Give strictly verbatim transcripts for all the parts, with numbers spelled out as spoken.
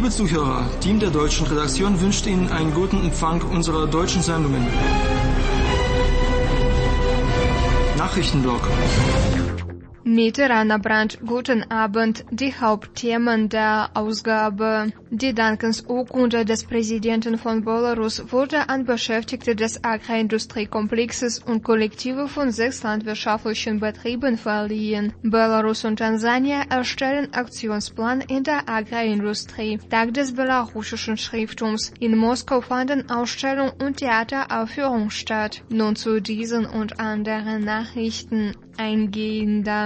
Liebe Zuhörer, Team der deutschen Redaktion wünscht Ihnen einen guten Empfang unserer deutschen Sendungen. Nachrichtenblock. Mediterraner Brand, guten Abend. Die Hauptthemen der Ausgabe. Die Dankesurkunde des Präsidenten von Belarus wurde an Beschäftigte des Agrarindustriekomplexes und Kollektive von sechs landwirtschaftlichen Betrieben verliehen. Belarus und Tansania erstellen Aktionsplan in der Agrarindustrie. Tag des belarussischen Schrifttums. In Moskau fanden Ausstellung und Theateraufführung statt. Nun zu diesen und anderen Nachrichten eingehender.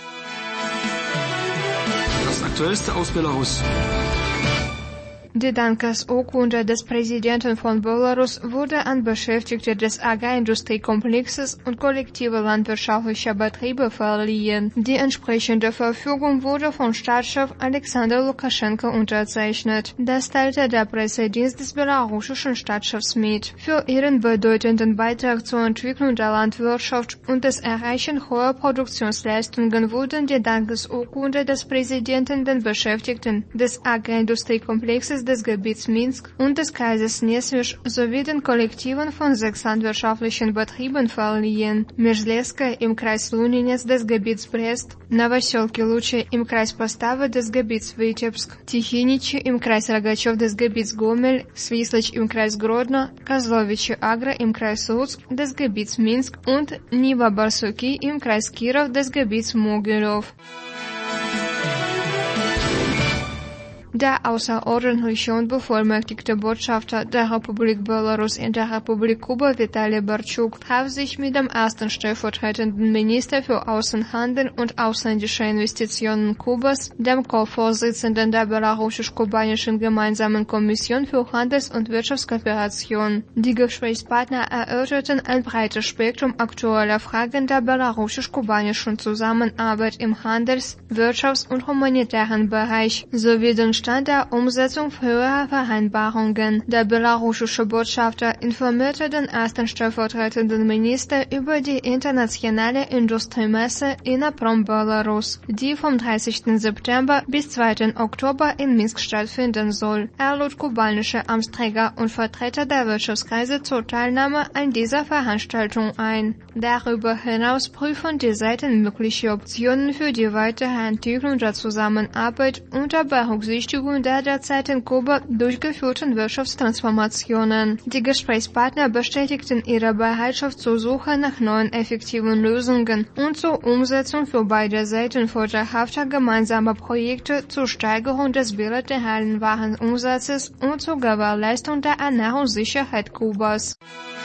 Das Aktuellste aus Belarus. Die Dankesurkunde des Präsidenten von Belarus wurde an Beschäftigte des Agrarindustriekomplexes und kollektive landwirtschaftlicher Betriebe verliehen. Die entsprechende Verfügung wurde von Staatschef Alexander Lukaschenko unterzeichnet. Das teilte der Pressedienst des belarussischen Staatschefs mit. Für ihren bedeutenden Beitrag zur Entwicklung der Landwirtschaft und des Erreichen hoher Produktionsleistungen wurden die Dankesurkunde des Präsidenten den Beschäftigten des Agrarindustriekomplexes des Gebiets Minsk und des Kreises Neswisch sowie den Kollektiven von sechs landwirtschaftlichen Betrieben verliehen. Межлеска im Kreis Luninets des Gebiets Brest, Novosёlki Luchi im Kreis Postava des Gebiets Vitebsk, Tichinichi im Kreis Rogachow des Gebiets Gomel, Svislich im Kreis Grodno, Kozlovichi Agra im Kreis Lutsk des Gebiets Minsk und Niva Barsuki im Kreis Kirov des Gebiets Mogilev. Der außerordentliche und bevollmächtigte Botschafter der Republik Belarus in der Republik Kuba, Vitali Bartschuk, traf sich mit dem ersten stellvertretenden Minister für Außenhandel und ausländische Investitionen Kubas, dem Co-Vorsitzenden der belarussisch-kubanischen Gemeinsamen Kommission für Handels- und Wirtschaftskooperation. Die Gesprächspartner erörterten ein breites Spektrum aktueller Fragen der belarussisch-kubanischen Zusammenarbeit im Handels-, Wirtschafts- und humanitären Bereich sowie den Stand der Umsetzung früherer Vereinbarungen. Der belarussische Botschafter informierte den ersten stellvertretenden Minister über die internationale Industriemesse Inaprom Belarus, die vom dreißigsten September bis zweiten Oktober in Minsk stattfinden soll. Er lud kubanische Amtsträger und Vertreter der Wirtschaftskreise zur Teilnahme an dieser Veranstaltung ein. Darüber hinaus prüfen die Seiten mögliche Optionen für die weitere Entwicklung der Zusammenarbeit unter Berücksichtigung der derzeit in Kuba durchgeführten Wirtschaftstransformationen. Die Gesprächspartner bestätigten ihre Bereitschaft zur Suche nach neuen effektiven Lösungen und zur Umsetzung für beide Seiten vorteilhafter gemeinsamer Projekte zur Steigerung des bilateralen Warenumsatzes und zur Gewährleistung der Ernährungssicherheit Kubas.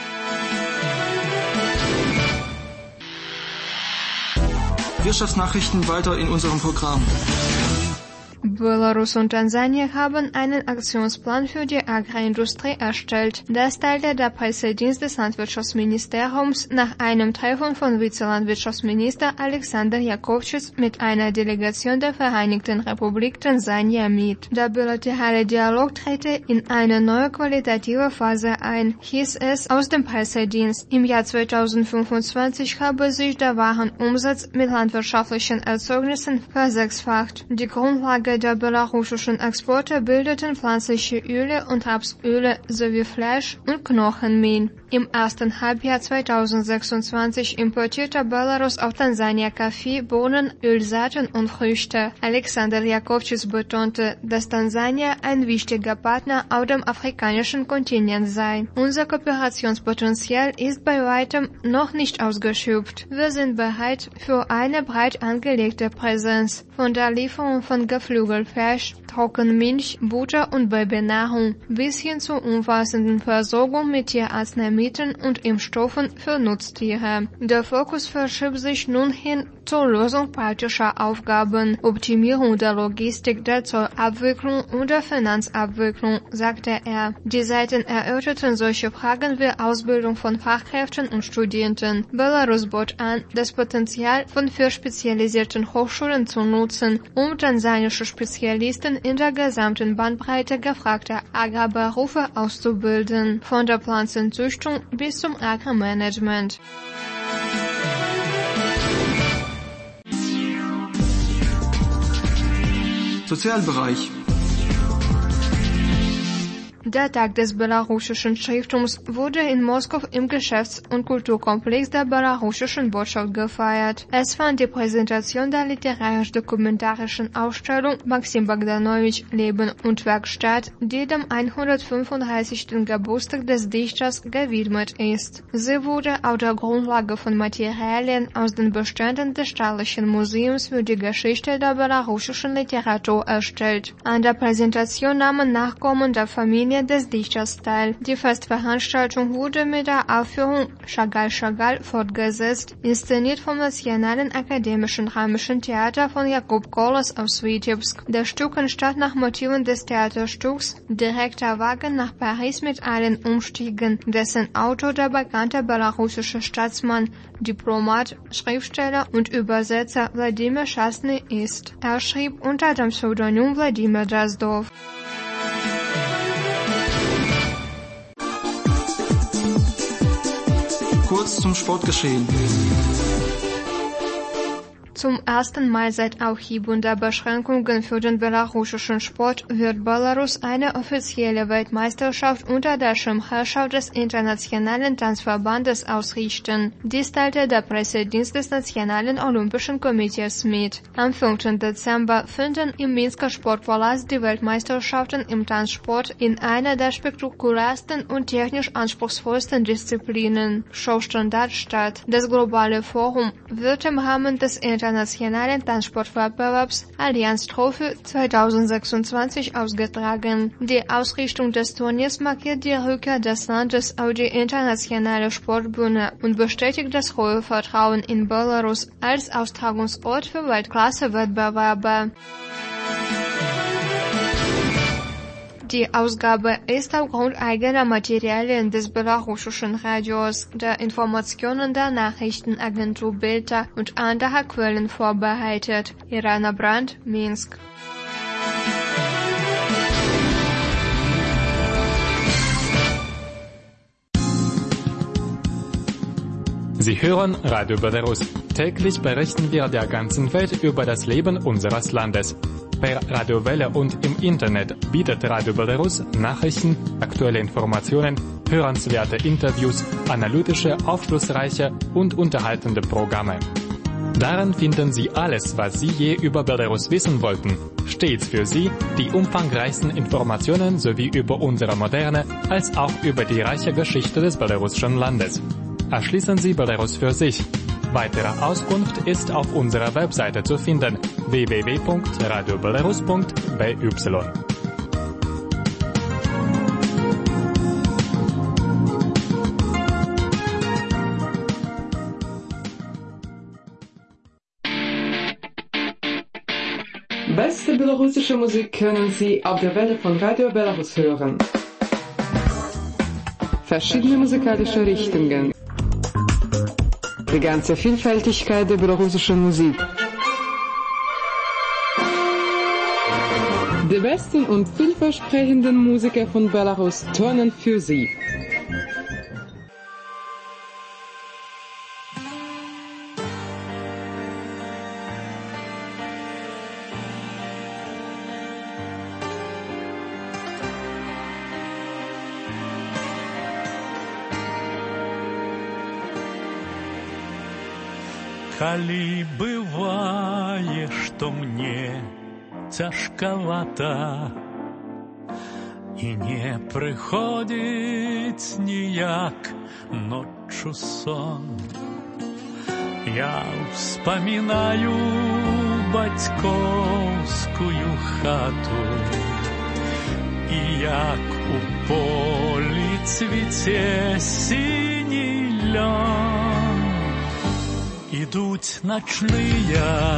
Wirtschaftsnachrichten weiter in unserem Programm. Belarus und Tansania haben einen Aktionsplan für die Agrarindustrie erstellt. Das teilte der Pressedienst des Landwirtschaftsministeriums nach einem Treffen von Vizelandwirtschaftsminister Alexander Jakovčić mit einer Delegation der Vereinigten Republik Tansania mit. Der bilaterale Dialog trete in eine neue qualitative Phase ein, hieß es aus dem Pressedienst. Im Jahr zweitausendfünfundzwanzig habe sich der Warenumsatz mit landwirtschaftlichen Erzeugnissen versechsfacht. Die Grundlage der belarussischen Exporte bildeten pflanzliche Öle und Rapsöle sowie Fleisch und Knochenmehl. Im ersten Halbjahr zweitausendsechsundzwanzig importierte Belarus auf Tansania Kaffee, Bohnen, Ölsaaten und Früchte. Alexander Jakovčić betonte, dass Tansania ein wichtiger Partner auf dem afrikanischen Kontinent sei. Unser Kooperationspotenzial ist bei weitem noch nicht ausgeschöpft. Wir sind bereit für eine breit angelegte Präsenz, von der Lieferung von Geflügelfleisch, Trockenmilch, Butter und Babynahrung bis hin zur umfassenden Versorgung mit Tierarzneimitteln und Impfstoffen für Nutztiere. Der Fokus verschiebt sich nun hin zur Lösung praktischer Aufgaben, Optimierung der Logistik, der Zollabwicklung und der Finanzabwicklung, sagte er. Die Seiten erörterten solche Fragen wie Ausbildung von Fachkräften und Studenten. Belarus bot an, das Potenzial von vier spezialisierten Hochschulen zu nutzen, um tansanische Spezialisten in der gesamten Bandbreite gefragter Agrarberufe auszubilden, von der Pflanzenzüchtung bis zum Agrarmanagement. Sozialbereich. Der Tag des belarussischen Schrifttums wurde in Moskau im Geschäfts- und Kulturkomplex der belarussischen Botschaft gefeiert. Es fand die Präsentation der literarisch-dokumentarischen Ausstellung Maxim Bogdanowitsch Leben und Werk statt, die dem hundertfünfunddreißigsten Geburtstag des Dichters gewidmet ist. Sie wurde auf der Grundlage von Materialien aus den Beständen des Staatlichen Museums für die Geschichte der belarussischen Literatur erstellt. An der Präsentation nahmen Nachkommen der Familie des Dichters teil. Die Festveranstaltung wurde mit der Aufführung Chagall Chagall fortgesetzt, inszeniert vom Nationalen Akademischen Dramischen Theater von Jakub Kolos aus Witebsk. Das Stück entstand nach Motiven des Theaterstücks Direkter Wagen nach Paris mit allen Umstiegen, dessen Autor der bekannte belarussische Staatsmann, Diplomat, Schriftsteller und Übersetzer Wladimir Schastny ist. Er schrieb unter dem Pseudonym Wladimir Drazdov. Kurz zum Sportgeschehen. Zum ersten Mal seit Aufhebung der Beschränkungen für den belarussischen Sport wird Belarus eine offizielle Weltmeisterschaft unter der Schirmherrschaft des Internationalen Tanzverbandes ausrichten. Dies teilte der Pressedienst des Nationalen Olympischen Komitees mit. Am fünften Dezember finden im Minsker Sportpalast die Weltmeisterschaften im Tanzsport in einer der spektakulärsten und technisch anspruchsvollsten Disziplinen, Showstandard, statt. Das globale Forum wird im Rahmen des Internationalen Nationalen Tanzsportwettbewerbs Allianz Trophy zweitausendsechsundzwanzig ausgetragen. Die Ausrichtung des Turniers markiert die Rückkehr des Landes auf die internationale Sportbühne und bestätigt das hohe Vertrauen in Belarus als Austragungsort für Weltklasse-Wettbewerbe. Die Ausgabe ist aufgrund eigener Materialien des belarussischen Radios, der Informationen der Nachrichtenagentur Belta und anderer Quellen vorbereitet. Irana Brandt, Minsk. Sie hören Radio Belarus. Täglich berichten wir der ganzen Welt über das Leben unseres Landes. Per Radiowelle und im Internet bietet Radio Belarus Nachrichten, aktuelle Informationen, hörenswerte Interviews, analytische, aufschlussreiche und unterhaltende Programme. Darin finden Sie alles, was Sie je über Belarus wissen wollten. Stets für Sie die umfangreichsten Informationen sowie über unsere moderne als auch über die reiche Geschichte des belarussischen Landes. Erschließen Sie Belarus für sich. Weitere Auskunft ist auf unserer Webseite zu finden w w w punkt radio belarus punkt b y. Beste belarussische Musik können Sie auf der Welle von Radio Belarus hören. Verschiedene musikalische Richtungen. Die ganze Vielfältigkeit der belarussischen Musik. Die besten und vielversprechenden Musiker von Belarus turnen für Sie. Калі бывае, што мне цяжкавата і не прыходзіць ніяк ноччу сон, я ўспамінаю бацькоўскую хату і як у полі цвіце сіні лён. Ідуть ночныя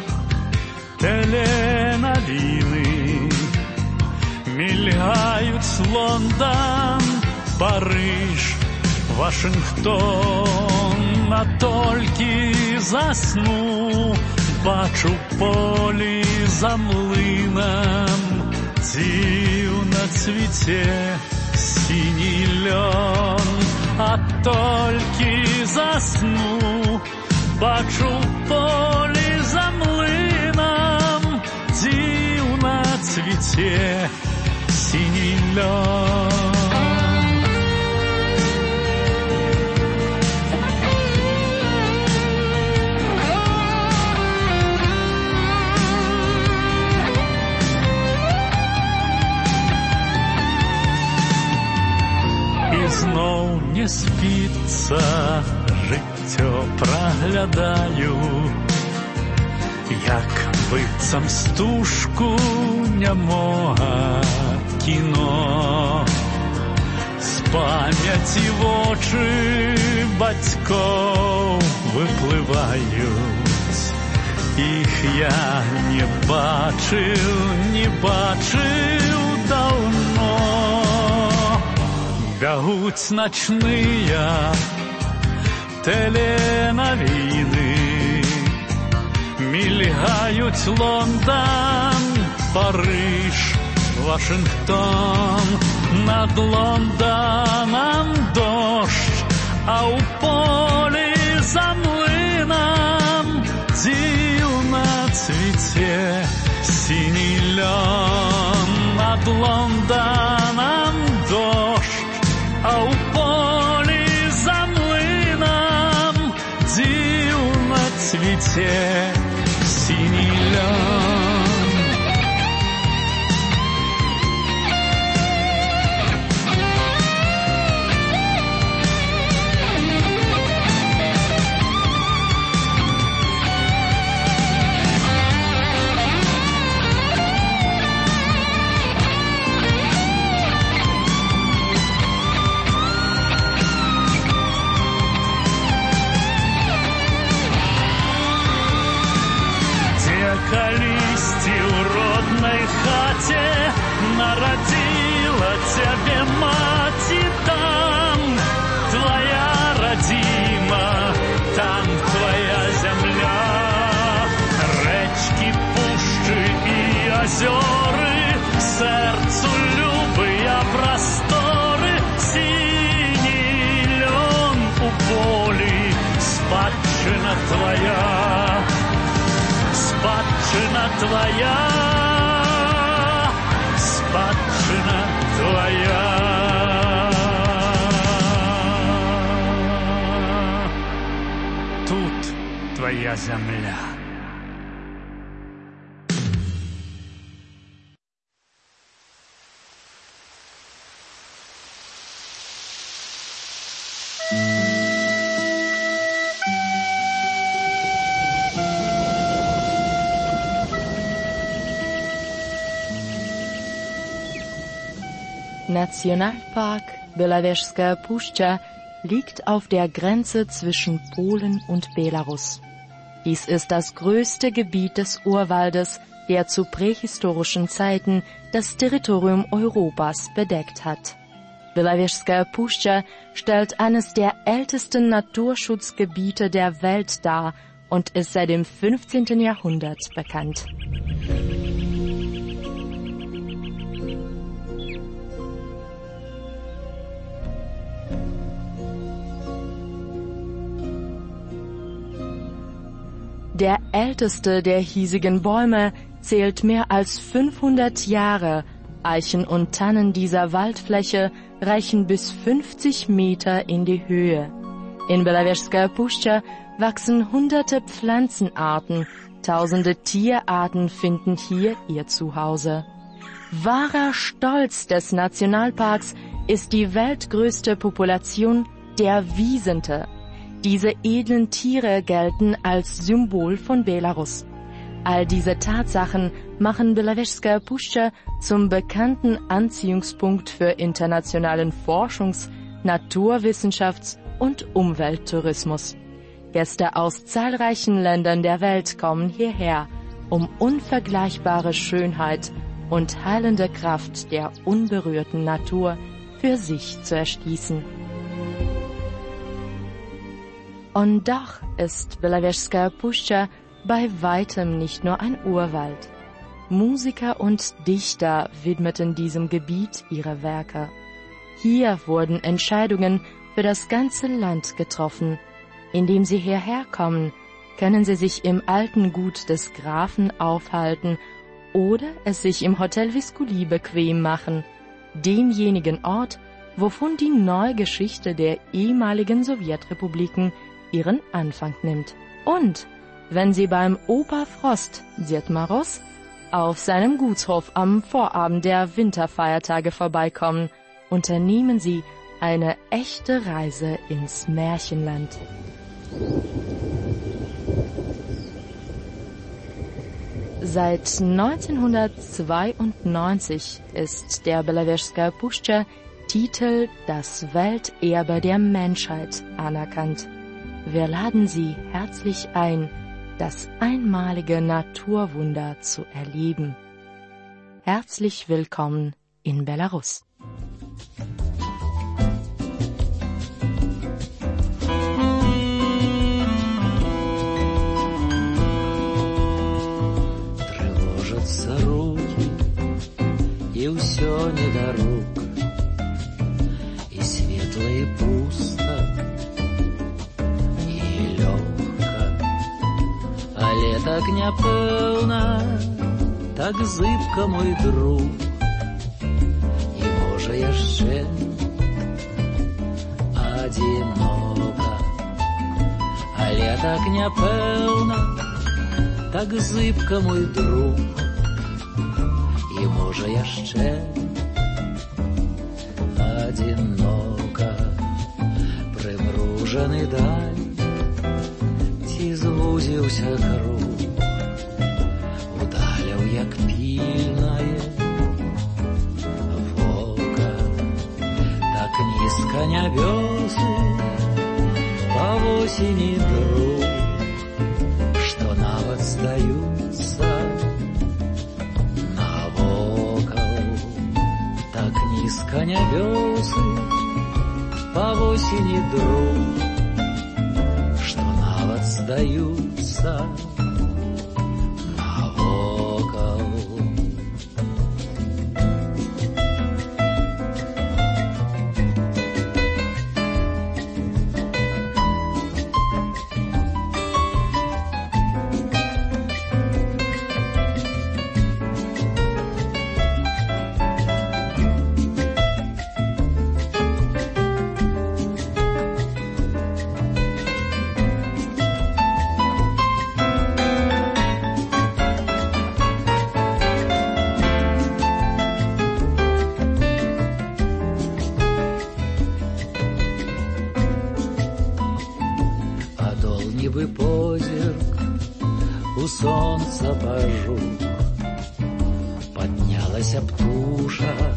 теленовины, мільгають Лондон, Париж, Вашингтон. А толькі засну, бачу полі за млинам, дзіўна цвіце сіні лён. А толькі засну, бачу полі за млинам, дзіўна цвіце синій льон. І знов не спиться, життя проглядаю, як бицам стужку нямога кіно. З пам'яті в очі батьков випливають, їх я не бачив, не бачив давно. Бягуть ночные теленовины, мільгають Лондон, Париж, Вашингтон. Над Лондоном дождь, а у полі за млином дивно цвіте синій льон. Над Лондоном дождь, а у полі за млином дивно цвіте синій льон. Колись в родной хате народила тебе мать, и там твоя родима, там твоя земля. Речки, пущи и озеры, сердцу любые просторы. Синий лен у поли, спадщина твоя, спадщина твоя, спадщина твоя. Тут твоя земля. Nationalpark Belawежская Puszcza liegt auf der Grenze zwischen Polen und Belarus. Dies ist das größte Gebiet des Urwaldes, der zu prähistorischen Zeiten das Territorium Europas bedeckt hat. Belawежская Puszcza stellt eines der ältesten Naturschutzgebiete der Welt dar und ist seit dem fünfzehnten Jahrhundert bekannt. Der älteste der hiesigen Bäume zählt mehr als fünfhundert Jahre. Eichen und Tannen dieser Waldfläche reichen bis fünfzig Meter in die Höhe. In Belawежская Puszcza wachsen hunderte Pflanzenarten, tausende Tierarten finden hier ihr Zuhause. Wahrer Stolz des Nationalparks ist die weltgrößte Population der Wisente. Diese edlen Tiere gelten als Symbol von Belarus. All diese Tatsachen machen Belawежская Puszcza zum bekannten Anziehungspunkt für internationalen Forschungs-, Naturwissenschafts- und Umwelttourismus. Gäste aus zahlreichen Ländern der Welt kommen hierher, um unvergleichbare Schönheit und heilende Kraft der unberührten Natur für sich zu erschließen. Und doch ist Belawежская Puszcza bei weitem nicht nur ein Urwald. Musiker und Dichter widmeten diesem Gebiet ihre Werke. Hier wurden Entscheidungen für das ganze Land getroffen. Indem sie hierher kommen, können sie sich im alten Gut des Grafen aufhalten oder es sich im Hotel Viskuli bequem machen denjenigen Ort, wovon die neue Geschichte der ehemaligen Sowjetrepubliken ihren Anfang nimmt. Und wenn Sie beim Opa Frost, Ded Moroz, auf seinem Gutshof am Vorabend der Winterfeiertage vorbeikommen, unternehmen Sie eine echte Reise ins Märchenland. Seit neunzehnhundertzweiundneunzig ist der Belowежская Пуща Titel Das Welterbe der Menschheit anerkannt. Wir laden Sie herzlich ein, das einmalige Naturwunder zu erleben. Herzlich willkommen in Belarus. Тревожатся руки, и все не до рук, и светло, и пусто, и легко, а лето огня певна, так зыбко, мой друг, и може я ще одиноко, а лето огня певна, так зыбко, мой друг, і може я ще одиноко, примружений даль, ті звузився круг, удаляв, як пільнає вока, так низько небеси по осені друг, что навод сдаются навокал, так низко небесы по осени друг, что навод сдаются навокал. Ніби позірк у сонце пожух, поднялася птушок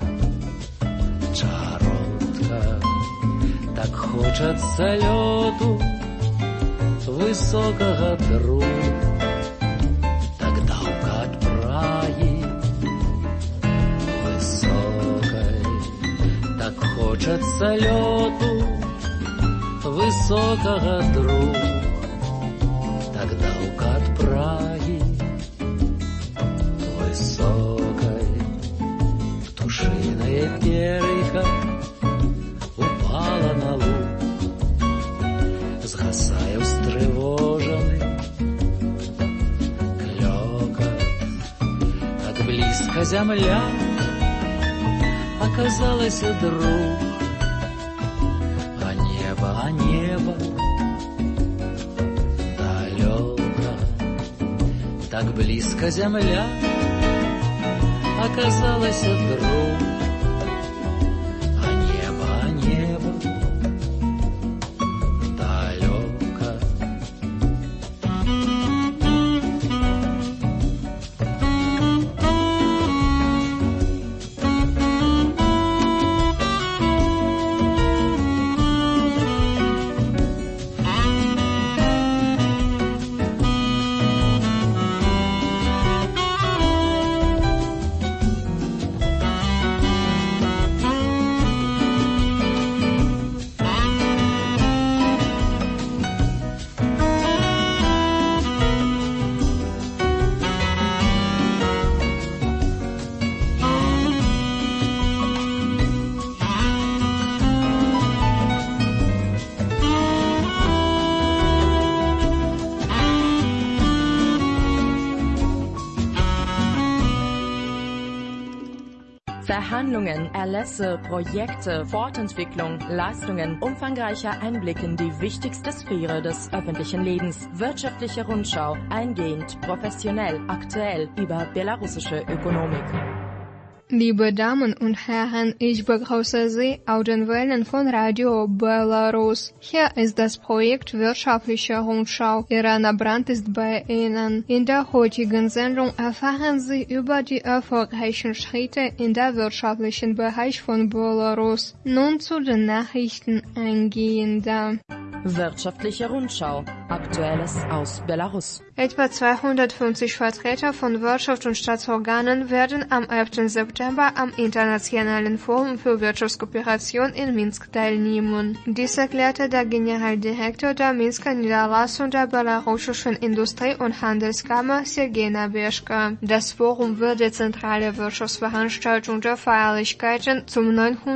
чаротка, так хочеться льоту високого друг, так давка от Праги високой, так хочеться льоту высокого друг, тогда укат Праги высокой, птушиная перька упала на луг, згасая встревоженный клёкот, так близко земля оказалась друг, а небо далеко, так близко земля оказалась друг, а небо, а небо далеко. Verhandlungen, Erlässe, Projekte, Fortentwicklung, Leistungen, umfangreicher Einblick in die wichtigste Sphäre des öffentlichen Lebens. Wirtschaftliche Rundschau, eingehend, professionell, aktuell über belarussische Ökonomik. Liebe Damen und Herren, ich begrüße Sie auf den Wellen von Radio Belarus. Hier ist das Projekt Wirtschaftliche Rundschau. Irana Brandt ist bei Ihnen. In der heutigen Sendung erfahren Sie über die erfolgreichen Schritte in der wirtschaftlichen Bereich von Belarus. Nun zu den Nachrichten eingehender. Wirtschaftliche Rundschau. Aktuelles aus Belarus. Etwa zweihundertfünfzig Vertreter von Wirtschaft und Staatsorganen werden am elften September am Internationalen Forum für Wirtschaftskooperation in Minsk teilnehmen. Dies erklärte der Generaldirektor der Minsker Niederlassung der belarussischen Industrie- und Handelskammer Sergei Nabeschka. Das Forum wird die zentrale Wirtschaftsveranstaltung der Feierlichkeiten zum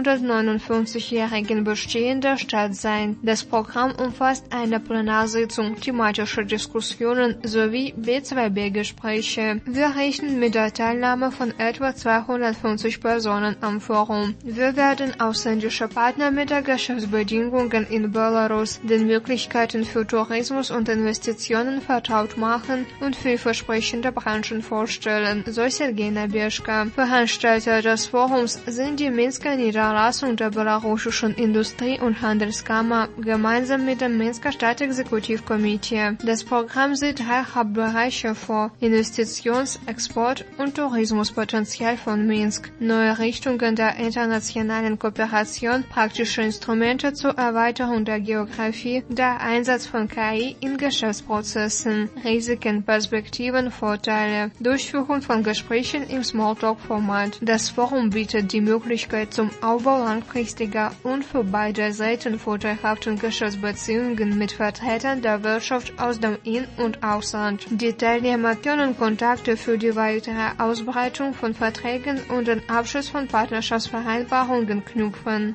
neunhundertneunundfünfzigjährigen Bestehen der Stadt sein. Das Programm umfasst eine Plenarsitzung, thematische Diskussionen sowie B zwei B-Gespräche. Wir rechnen mit der Teilnahme von etwa zweihundertfünfzig Personen am Forum. Wir werden ausländische Partner mit den Geschäftsbedingungen in Belarus, den Möglichkeiten für Tourismus und Investitionen vertraut machen und vielversprechende Branchen vorstellen, so Sergei Nabeschka. Veranstalter des Forums sind die Minsker Niederlassung der belarussischen Industrie- und Handelskammer gemeinsam mit dem Minsker Stadtexekutivkomitee. Das Programm sieht drei Hauptbereiche vor: Investitions-, Export- und Tourismuspotenzial von Minsk, neue Richtungen der internationalen Kooperation, praktische Instrumente zur Erweiterung der Geografie, der Einsatz von K I in Geschäftsprozessen, Risiken, Perspektiven, Vorteile, Durchführung von Gesprächen im Smalltalk-Format. Das Forum bietet die Möglichkeit zum Aufbau langfristiger und für beide Seiten vorteilhaften Geschäftsbeziehungen mit Vertretern der Wirtschaft aus dem In- und Ausland. Die Teilnehmer können Kontakte für die weitere Ausbreitung von Verträgen und den Abschluss von Partnerschaftsvereinbarungen knüpfen.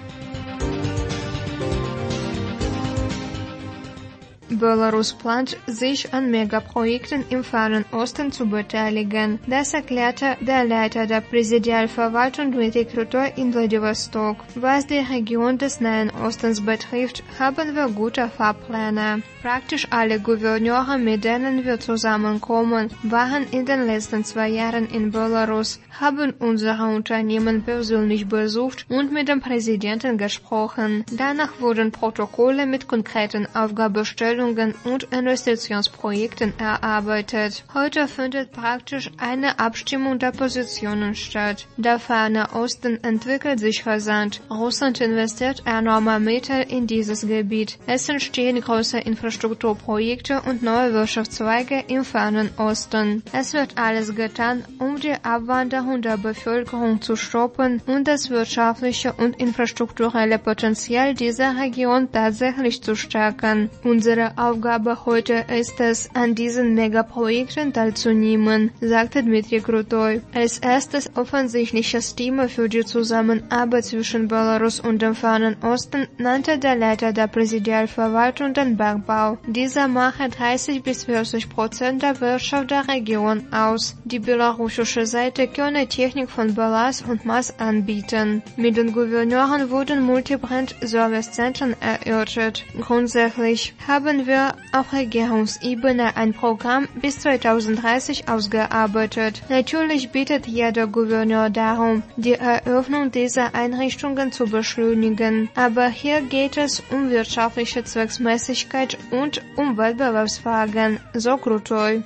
Belarus plant, sich an Megaprojekten im Fernen Osten zu beteiligen. Das erklärte der Leiter der Präsidialverwaltung Dmitry Krutoy in Wladiwostok. Was die Region des Nahen Ostens betrifft, haben wir gute Fahrpläne. Praktisch alle Gouverneure, mit denen wir zusammenkommen, waren in den letzten zwei Jahren in Belarus, haben unsere Unternehmen persönlich besucht und mit dem Präsidenten gesprochen. Danach wurden Protokolle mit konkreten Aufgabenstellungen und Investitionsprojekten erarbeitet. Heute findet praktisch eine Abstimmung der Positionen statt. Der Ferne Osten entwickelt sich rasant. Russland investiert enorme Mittel in dieses Gebiet. Es entstehen große Infrastrukturprojekte und neue Wirtschaftszweige im Fernen Osten. Es wird alles getan, um die Abwanderung der Bevölkerung zu stoppen und das wirtschaftliche und infrastrukturelle Potenzial dieser Region tatsächlich zu stärken. Unsere Aufgabe heute ist es, an diesen Megaprojekten teilzunehmen, sagte Dmitry Krutoy. Als erstes offensichtliches Thema für die Zusammenarbeit zwischen Belarus und dem Fernen Osten nannte der Leiter der Präsidialverwaltung den Bergbau. Dieser mache dreißig bis vierzig Prozent der Wirtschaft der Region aus. Die belarussische Seite könne Technik von Belarus und Maß anbieten. Mit den Gouverneuren wurden Multibrand-Servicezentren erörtert. Grundsätzlich haben wir auf Regierungsebene ein Programm bis zweitausenddreißig ausgearbeitet. Natürlich bittet jeder Gouverneur darum, die Eröffnung dieser Einrichtungen zu beschleunigen. Aber hier geht es um wirtschaftliche Zweckmäßigkeit und um Wettbewerbsfragen, so Krutoy.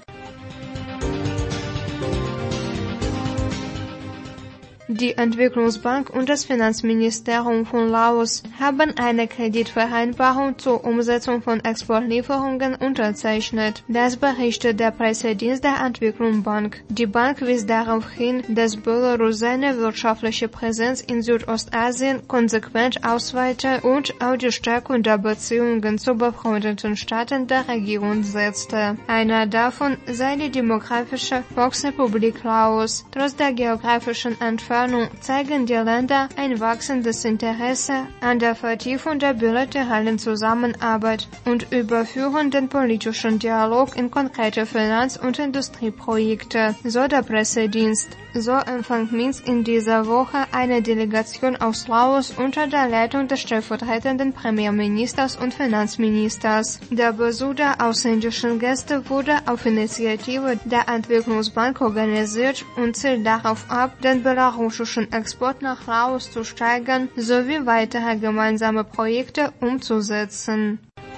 Die Entwicklungsbank und das Finanzministerium von Laos haben eine Kreditvereinbarung zur Umsetzung von Exportlieferungen unterzeichnet. Das berichtet der Pressedienst der Entwicklungsbank. Die Bank wies darauf hin, dass Belarus seine wirtschaftliche Präsenz in Südostasien konsequent ausweite und auf die Stärkung der Beziehungen zu befreundeten Staaten der Region setzte. Einer davon sei die Demokratische Volksrepublik Laos. Trotz der geografischen Entfernung Entspannung zeigen die Länder ein wachsendes Interesse an der Vertiefung der bilateralen Zusammenarbeit und überführen den politischen Dialog in konkrete Finanz- und Industrieprojekte, so der Pressedienst. So empfand Minsk in dieser Woche eine Delegation aus Laos unter der Leitung des stellvertretenden Premierministers und Finanzministers. Der Besuch der ausländischen Gäste wurde auf Initiative der Entwicklungsbank organisiert und zielt darauf ab, den belarussischen Export nach Laos zu steigern sowie weitere gemeinsame Projekte umzusetzen.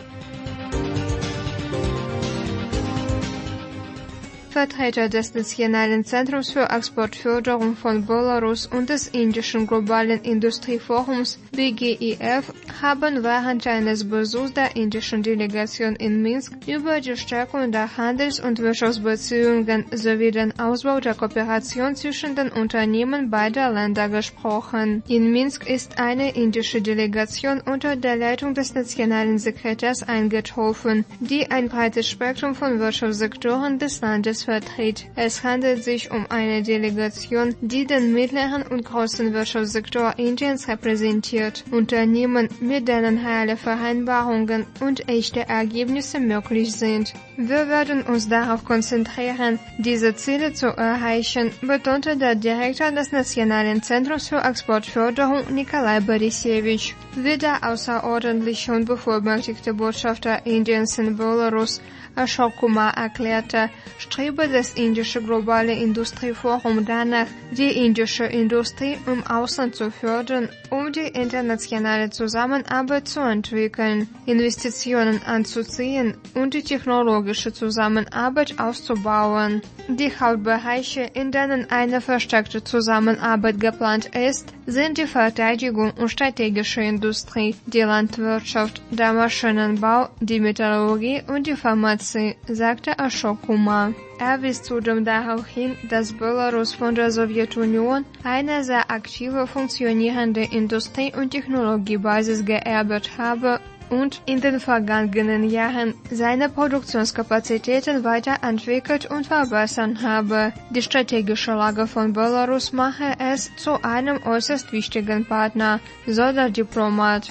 Vertreter des Nationalen Zentrums für Exportförderung von Belarus und des Indischen Globalen Industrieforums B G I F haben während eines Besuchs der indischen Delegation in Minsk über die Stärkung der Handels- und Wirtschaftsbeziehungen sowie den Ausbau der Kooperation zwischen den Unternehmen beider Länder gesprochen. In Minsk ist eine indische Delegation unter der Leitung des Nationalen Sekretärs eingetroffen, die ein breites Spektrum von Wirtschaftssektoren des Landes vertritt. Es handelt sich um eine Delegation, die den mittleren und großen Wirtschaftssektor Indiens repräsentiert. Unternehmen, mit denen reale Vereinbarungen und echte Ergebnisse möglich sind. Wir werden uns darauf konzentrieren, diese Ziele zu erreichen, betonte der Direktor des Nationalen Zentrums für Exportförderung Nikolai Borisewitsch. Wie der außerordentliche und bevollmächtigte Botschafter Indiens in Belarus Ashok Kumar erklärte, strebe das indische Globale Industrieforum danach, die indische Industrie im Ausland zu fördern, um die internationale Zusammenarbeit zu entwickeln, Investitionen anzuziehen und die technologische Zusammenarbeit auszubauen. Die Hauptbereiche, in denen eine verstärkte Zusammenarbeit geplant ist, sind die Verteidigung und strategische Industrie, die Landwirtschaft, der Maschinenbau, die Metallurgie und die Pharmazie, sagte Ashok Kumar. Er wies zudem darauf hin, dass Belarus von der Sowjetunion eine sehr aktive funktionierende Industrie- und Technologiebasis geerbt habe und in den vergangenen Jahren seine Produktionskapazitäten weiterentwickelt und verbessert habe. Die strategische Lage von Belarus mache es zu einem äußerst wichtigen Partner, so der Diplomat.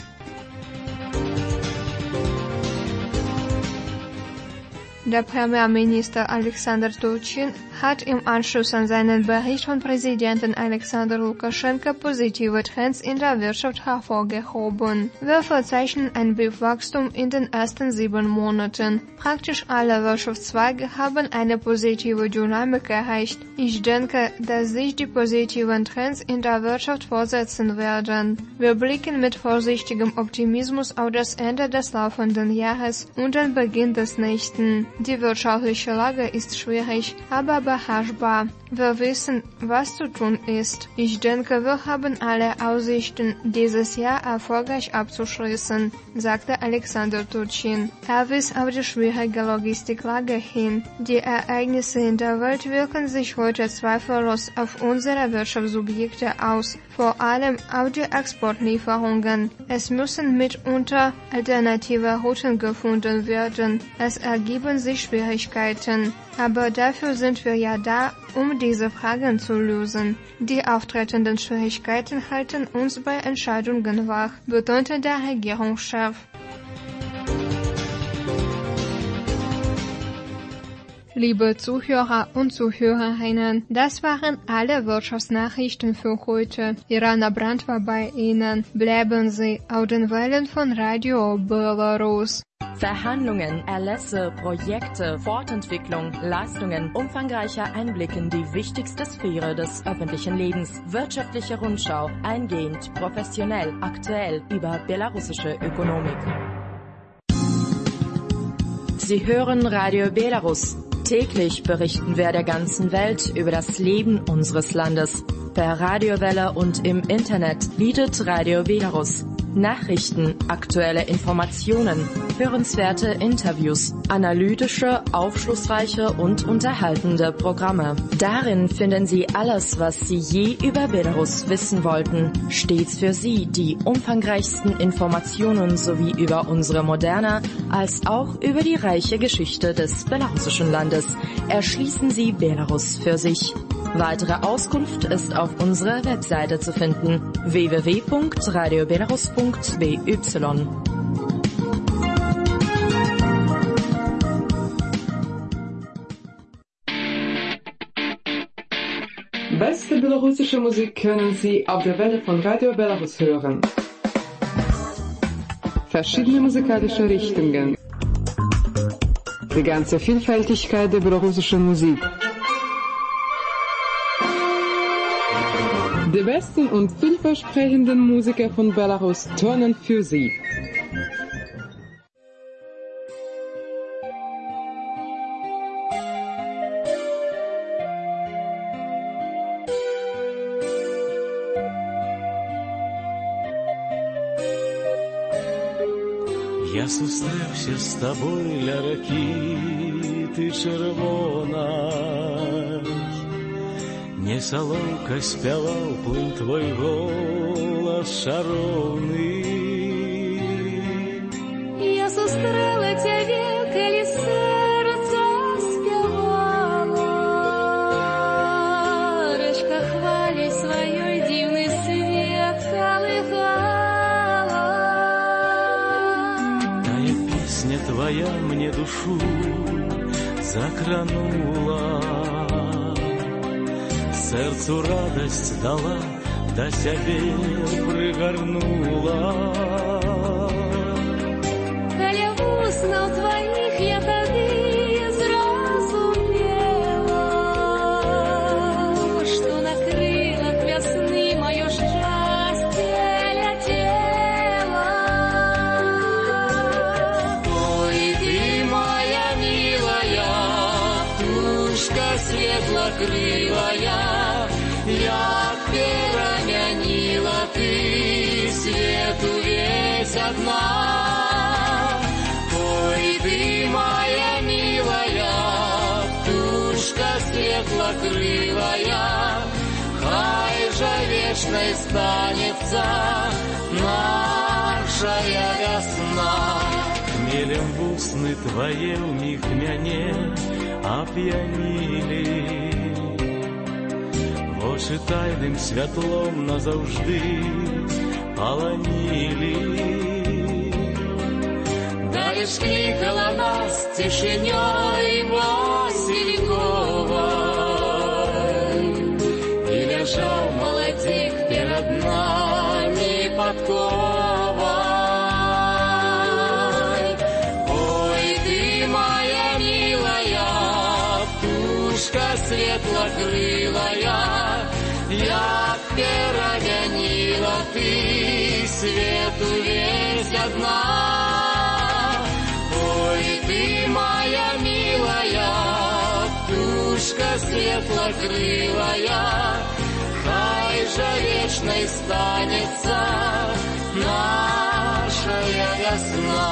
Der Premierminister Alexander Turchin hat im Anschluss an seinen Bericht von Präsidenten Alexander Lukaschenka positive Trends in der Wirtschaft hervorgehoben. Wir verzeichnen ein B I P-Wachstum in den ersten sieben Monaten. Praktisch alle Wirtschaftszweige haben eine positive Dynamik erreicht. Ich denke, dass sich die positiven Trends in der Wirtschaft fortsetzen werden. Wir blicken mit vorsichtigem Optimismus auf das Ende des laufenden Jahres und den Beginn des nächsten. Die wirtschaftliche Lage ist schwierig, aber beherrschbar. Wir wissen, was zu tun ist. Ich denke, wir haben alle Aussichten, dieses Jahr erfolgreich abzuschließen, sagte Alexander Turchin. Er wies auf die schwierige Logistiklage hin. Die Ereignisse in der Welt wirken sich heute zweifellos auf unsere Wirtschaftssubjekte aus, vor allem auf die Exportlieferungen. Es müssen mitunter alternative Routen gefunden werden. Es ergeben sich Schwierigkeiten. Aber dafür sind wir ja da, um diese Fragen zu lösen. Die auftretenden Schwierigkeiten halten uns bei Entscheidungen wach, betonte der Regierungschef. Liebe Zuhörer und Zuhörerinnen, das waren alle Wirtschaftsnachrichten für heute. Irana Brandt war bei Ihnen. Bleiben Sie auf den Wellen von Radio Belarus. Verhandlungen, Erlässe, Projekte, Fortentwicklung, Leistungen, umfangreicher Einblick in die wichtigste Sphäre des öffentlichen Lebens. Wirtschaftliche Rundschau, eingehend, professionell, aktuell über belarussische Ökonomik. Sie hören Radio Belarus. Täglich berichten wir der ganzen Welt über das Leben unseres Landes. Per Radiowelle und im Internet bietet Radio Belarus Nachrichten, aktuelle Informationen, hörenswerte Interviews, analytische, aufschlussreiche und unterhaltende Programme. Darin finden Sie alles, was Sie je über Belarus wissen wollten. Stets für Sie die umfangreichsten Informationen sowie über unsere moderne als auch über die reiche Geschichte des belarussischen Landes. Erschließen Sie Belarus für sich. Weitere Auskunft ist auf unserer Webseite zu finden: w w w punkt radio belarus punkt b y. Beste belarussische Musik können Sie auf der Welle von Radio Belarus hören. Verschiedene musikalische Richtungen. Die ganze Vielfältigkeit der belarussischen Musik. Die besten und vielversprechenden Musiker von Belarus turnen für Sie. Я зустрівся з тобою ля реки, ти червона. Не соловка спявав, плин твой голос шаровний. Я зустріла тебе, коли серце співало. Речка хвалі свой дивний світ колихала. Тая песня твоя мне душу закранула. Серцу радость дала, до себе пригорнула. Коли уснул твоих я тобі зразумела, что на крылах весны мое счастье летело. Ой, ты моя милая, птушка светлокрылая, як переманила ты свету весь одна. Ой, ты моя милая, птушка светлокрылая, хай же вечной станется нашая весна. Хмелем в усны твои вмиг мяне опьянили. Очі тайним святлом назавжди полонили. Далі ж кликала нас тишиней Васильковой, и лежал молодик перед нами подковой. Ой, ты моя милая, птушка светлокрылая, як переманила ты свету весь одна. Ой, ты моя милая, птушка светлокрылая, хай же вечной станется нашая весна.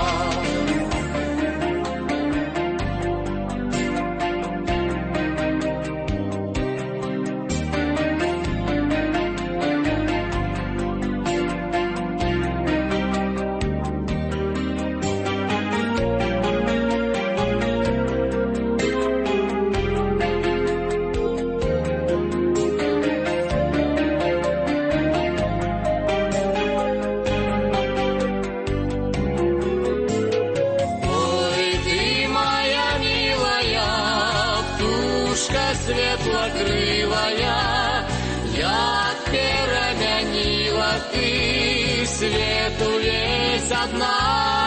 Светлокрылая, як переманила ты свету весь одна.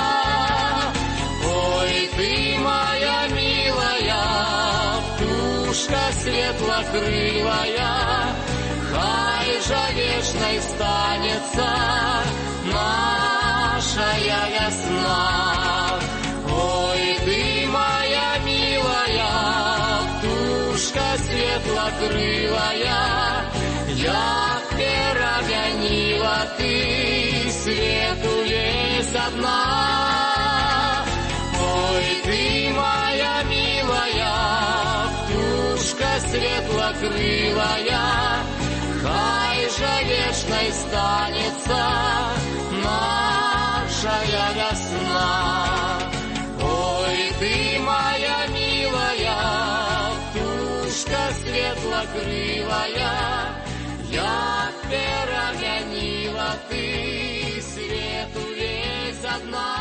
Ой, ты моя милая, птушка светлокрылая, хай же вечной станется нашая весна. Ой, ты моя милая, птушка светлокрылая, як переманила ты свету весь одна. Ой, ты моя милая, птушка светлокрылая, хай же вечной станется нашая весна. Ой, ты моя милая, птушка светлокрылая, светлокрылая, як переменила ты свету весь одна.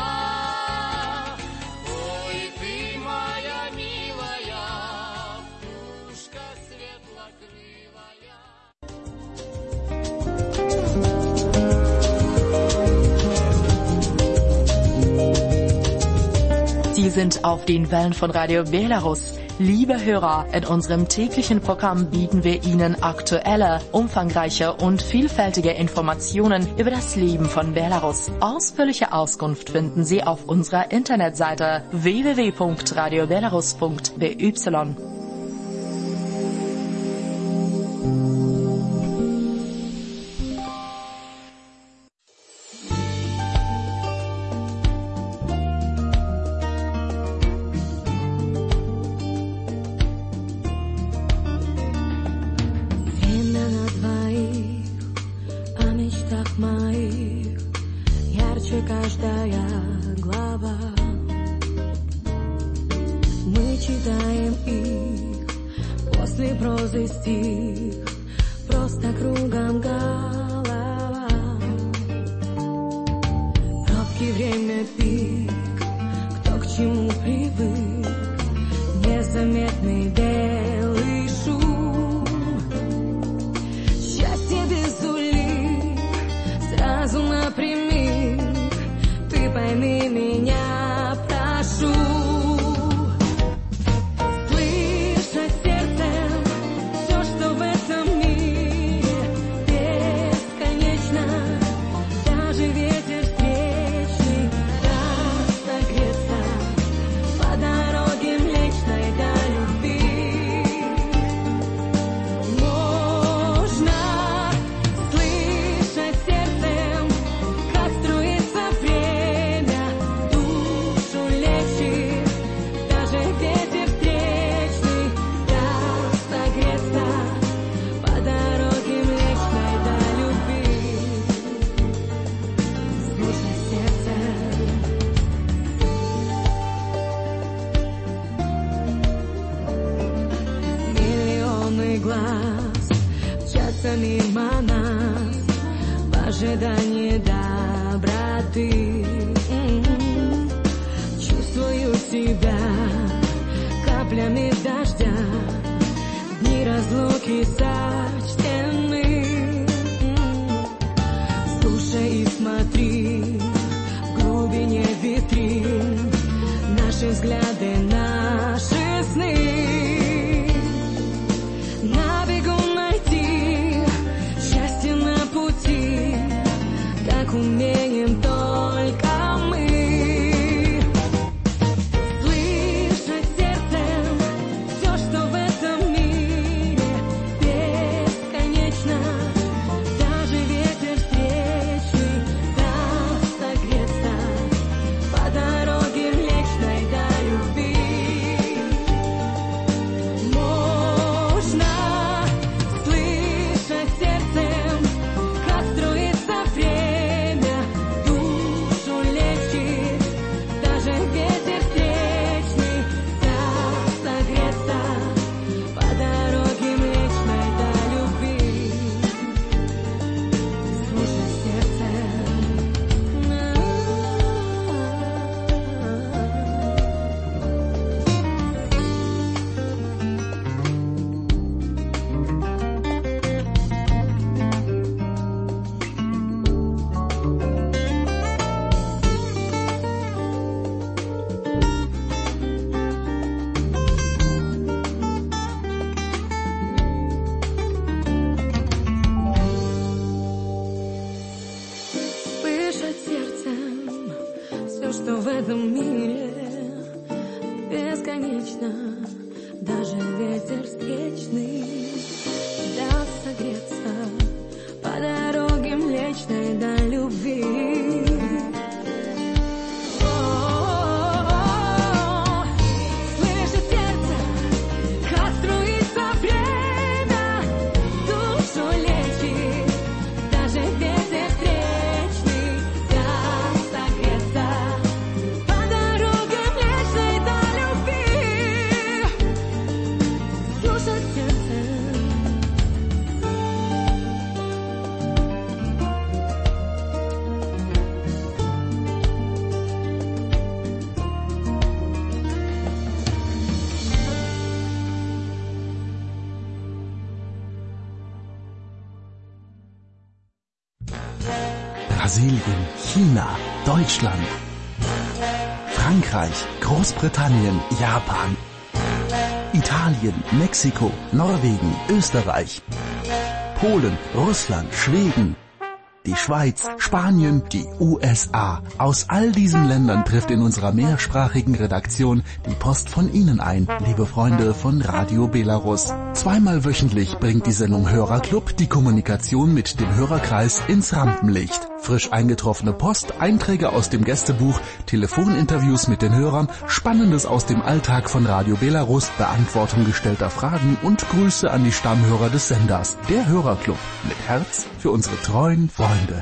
Ой, ты моя милая, птушка светлокрылая. Sie sind auf den Wellen von Radio Belarus. Liebe Hörer, in unserem täglichen Programm bieten wir Ihnen aktuelle, umfangreiche und vielfältige Informationen über das Leben von Belarus. Ausführliche Auskunft finden Sie auf unserer Internetseite w w w punkt radio belarus punkt b y. Каждая глава, мы читаем их, после прозы стих, просто кругом голова. Пробки, время, пик, кто к чему привык, незаметный белый шум. Счастье без улик, сразу напрямик. Пойми меня, прошу. Слышать сердцем все, что в этом мире бесконечно. Даже ветер встречный даст согреться по дороге Млечной до любви. Можно слышать сердцем, как струится время. Глаз мчатся мимо нас в ожидании доброты. Mm-hmm. Чувствую себя каплями дождя, дни разлуки сочтены. Mm-hmm. Слушай и смотри, в глубине витрин наши взгляды, наши сны. На бегу найти счастье на пути, как умеем только мы. Слышать сердцем все, что в этом мире бесконечно. Даже ветер встречный даст согреться по дороге Млечной до любви. Даже ветер встречный даст согреться по дороге Млечной до любви. Слышит сердце, как струится время, душу лечит. Даже ветер встречный даст согреться по дороге Млечной до любви. Слушать сердце. Brasilien, China, Deutschland, Frankreich, Großbritannien, Japan, Italien, Mexiko, Norwegen, Österreich, Polen, Russland, Schweden, die Schweiz, Spanien, die U S A. Aus all diesen Ländern trifft in unserer mehrsprachigen Redaktion die Post von Ihnen ein, liebe Freunde von Radio Belarus. Zweimal wöchentlich bringt die Sendung Hörerclub die Kommunikation mit dem Hörerkreis ins Rampenlicht. Frisch eingetroffene Post, Einträge aus dem Gästebuch, Telefoninterviews mit den Hörern, Spannendes aus dem Alltag von Radio Belarus, Beantwortung gestellter Fragen und Grüße an die Stammhörer des Senders. Der Hörerclub mit Herz für unsere treuen Freunde.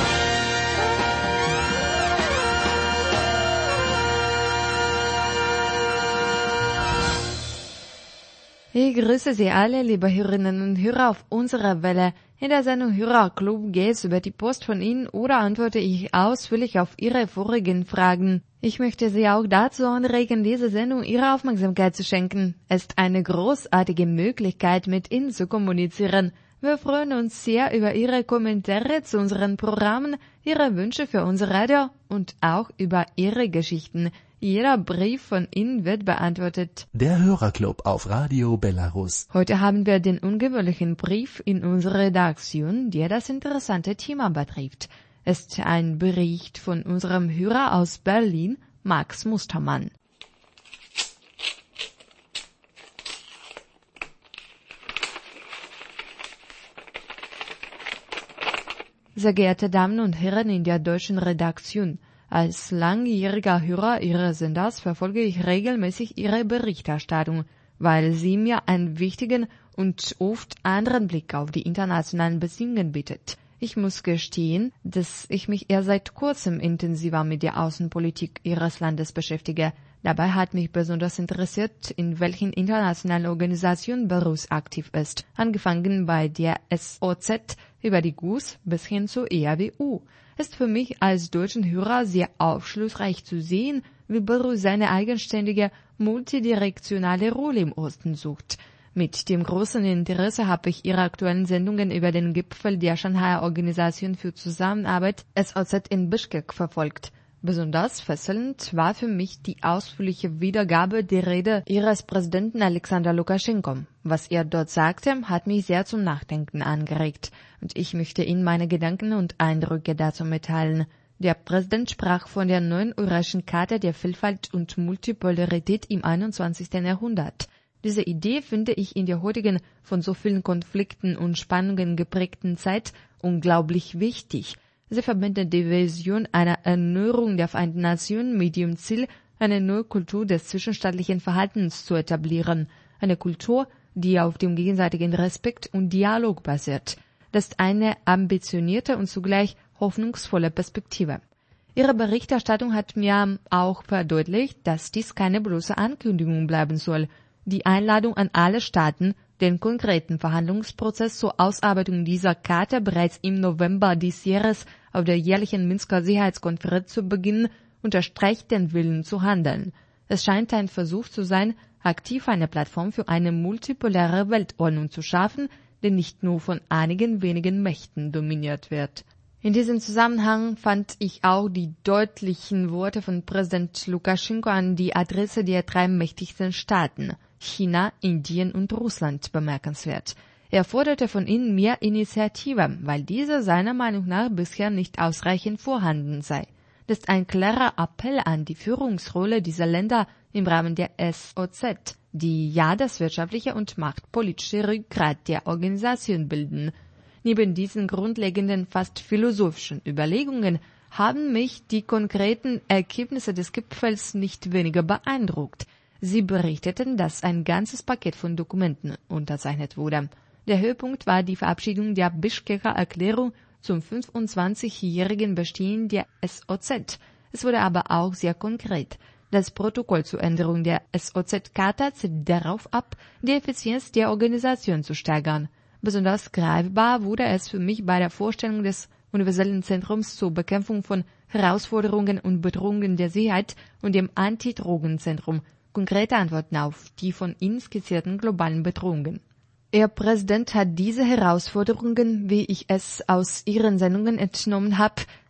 Ich grüße Sie alle, liebe Hörerinnen und Hörer, auf unserer Welle. In der Sendung Hörerclub geht es über die Post von Ihnen oder antworte ich ausführlich auf Ihre vorigen Fragen. Ich möchte Sie auch dazu anregen, diese Sendung Ihre Aufmerksamkeit zu schenken. Es ist eine großartige Möglichkeit, mit Ihnen zu kommunizieren. Wir freuen uns sehr über Ihre Kommentare zu unseren Programmen, Ihre Wünsche für unser Radio und auch über Ihre Geschichten. Jeder Brief von Ihnen wird beantwortet. Der Hörerclub auf Radio Belarus. Heute haben wir den ungewöhnlichen Brief in unserer Redaktion, der das interessante Thema betrifft. Es ist ein Bericht von unserem Hörer aus Berlin, Max Mustermann. Sehr geehrte Damen und Herren in der deutschen Redaktion, als langjähriger Hörer Ihres Senders verfolge ich regelmäßig Ihre Berichterstattung, weil sie mir einen wichtigen und oft anderen Blick auf die internationalen Beziehungen bietet. Ich muss gestehen, dass ich mich erst seit kurzem intensiver mit der Außenpolitik Ihres Landes beschäftige. Dabei hat mich besonders interessiert, in welchen internationalen Organisationen Belarus aktiv ist, angefangen bei der S O Z über die G U S bis hin zur E A W U. Ist für mich als deutschen Hörer sehr aufschlussreich zu sehen, wie Belarus seine eigenständige, multidirektionale Rolle im Osten sucht. Mit dem großen Interesse habe ich Ihre aktuellen Sendungen über den Gipfel der Shanghaier Organisation für Zusammenarbeit S O Z in Bischkek verfolgt. Besonders fesselnd war für mich die ausführliche Wiedergabe der Rede Ihres Präsidenten Alexander Lukaschenko. Was er dort sagte, hat mich sehr zum Nachdenken angeregt, und ich möchte Ihnen meine Gedanken und Eindrücke dazu mitteilen. Der Präsident sprach von der neuen Eurasischen Charta der Vielfalt und Multipolarität im einundzwanzigsten Jahrhundert. Diese Idee finde ich in der heutigen, von so vielen Konflikten und Spannungen geprägten Zeit unglaublich wichtig. Sie verbindet die Vision einer Erneuerung der Vereinten Nationen mit dem Ziel, eine neue Kultur des zwischenstaatlichen Verhaltens zu etablieren. Eine Kultur, die auf dem gegenseitigen Respekt und Dialog basiert. Das ist eine ambitionierte und zugleich hoffnungsvolle Perspektive. Ihre Berichterstattung hat mir auch verdeutlicht, dass dies keine bloße Ankündigung bleiben soll. Die Einladung an alle Staaten, den konkreten Verhandlungsprozess zur Ausarbeitung dieser Charta bereits im November dieses Jahres auf der jährlichen Minsker Sicherheitskonferenz zu beginnen, unterstreicht den Willen zu handeln. Es scheint ein Versuch zu sein, aktiv eine Plattform für eine multipolare Weltordnung zu schaffen, die nicht nur von einigen wenigen Mächten dominiert wird. In diesem Zusammenhang fand ich auch die deutlichen Worte von Präsident Lukaschenko an die Adresse der drei mächtigsten Staaten, China, Indien und Russland, bemerkenswert. Er forderte von ihnen mehr Initiative, weil diese seiner Meinung nach bisher nicht ausreichend vorhanden sei. Das ist ein klarer Appell an die Führungsrolle dieser Länder im Rahmen der S O Z, die ja das wirtschaftliche und machtpolitische Rückgrat der Organisation bilden. Neben diesen grundlegenden, fast philosophischen Überlegungen haben mich die konkreten Ergebnisse des Gipfels nicht weniger beeindruckt. Sie berichteten, dass ein ganzes Paket von Dokumenten unterzeichnet wurde. Der Höhepunkt war die Verabschiedung der Bischkeker Erklärung zum fünfundzwanzigjährigen Bestehen der S O Z. Es wurde aber auch sehr konkret. Das Protokoll zur Änderung der S O Z-Charta zielt darauf ab, die Effizienz der Organisation zu steigern. Besonders greifbar wurde es für mich bei der Vorstellung des Universellen Zentrums zur Bekämpfung von Herausforderungen und Bedrohungen der Sicherheit und dem Antidrogenzentrum, konkrete Antworten auf die von Ihnen skizzierten globalen Bedrohungen. Ihr Präsident hat diese Herausforderungen, wie ich es aus Ihren Sendungen entnommen habe,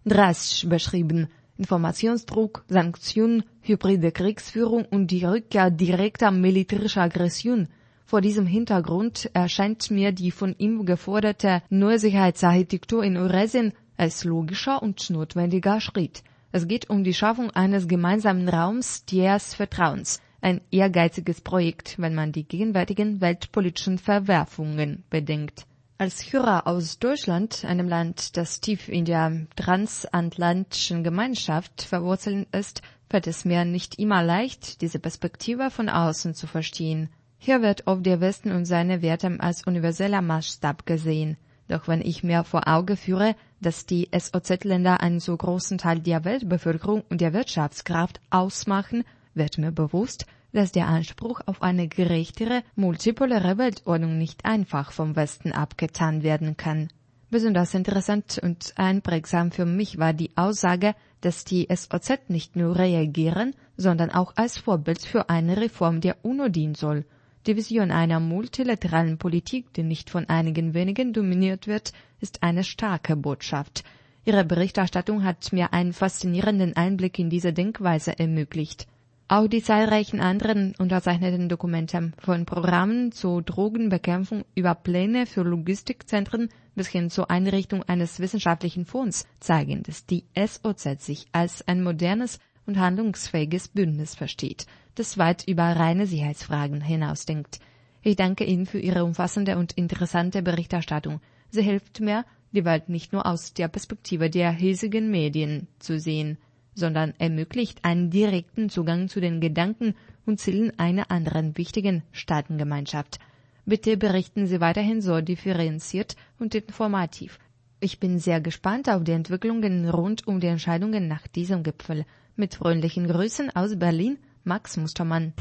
drastisch beschrieben. Informationsdruck, Sanktionen, hybride Kriegsführung und die Rückkehr direkter militärischer Aggression. Vor diesem Hintergrund erscheint mir die von ihm geforderte neue Sicherheitsarchitektur in Eurasien als logischer und notwendiger Schritt. Es geht um die Schaffung eines gemeinsamen Raums des Vertrauens. Ein ehrgeiziges Projekt, wenn man die gegenwärtigen weltpolitischen Verwerfungen bedenkt. Als Hörer aus Deutschland, einem Land, das tief in der transatlantischen Gemeinschaft verwurzelt ist, fällt es mir nicht immer leicht, diese Perspektive von außen zu verstehen. Hier wird oft der Westen und seine Werte als universeller Maßstab gesehen. Doch wenn ich mir vor Augen führe, dass die S O Z-Länder einen so großen Teil der Weltbevölkerung und der Wirtschaftskraft ausmachen, wird mir bewusst, dass der Anspruch auf eine gerechtere, multipolare Weltordnung nicht einfach vom Westen abgetan werden kann. Besonders interessant und einprägsam für mich war die Aussage, dass die S O Z nicht nur reagieren, sondern auch als Vorbild für eine Reform der UNO dienen soll. Die Vision einer multilateralen Politik, die nicht von einigen wenigen dominiert wird, ist eine starke Botschaft. Ihre Berichterstattung hat mir einen faszinierenden Einblick in diese Denkweise ermöglicht. Auch die zahlreichen anderen unterzeichneten Dokumente, von Programmen zur Drogenbekämpfung über Pläne für Logistikzentren bis hin zur Einrichtung eines wissenschaftlichen Fonds, zeigen, dass die S O Z sich als ein modernes und handlungsfähiges Bündnis versteht, das weit über reine Sicherheitsfragen hinausdenkt. Ich danke Ihnen für Ihre umfassende und interessante Berichterstattung. Sie hilft mir, die Welt nicht nur aus der Perspektive der hiesigen Medien zu sehen, sondern ermöglicht einen direkten Zugang zu den Gedanken und Zielen einer anderen wichtigen Staatengemeinschaft. Bitte berichten Sie weiterhin so differenziert und informativ. Ich bin sehr gespannt auf die Entwicklungen rund um die Entscheidungen nach diesem Gipfel. Mit freundlichen Grüßen aus Berlin, Max Mustermann.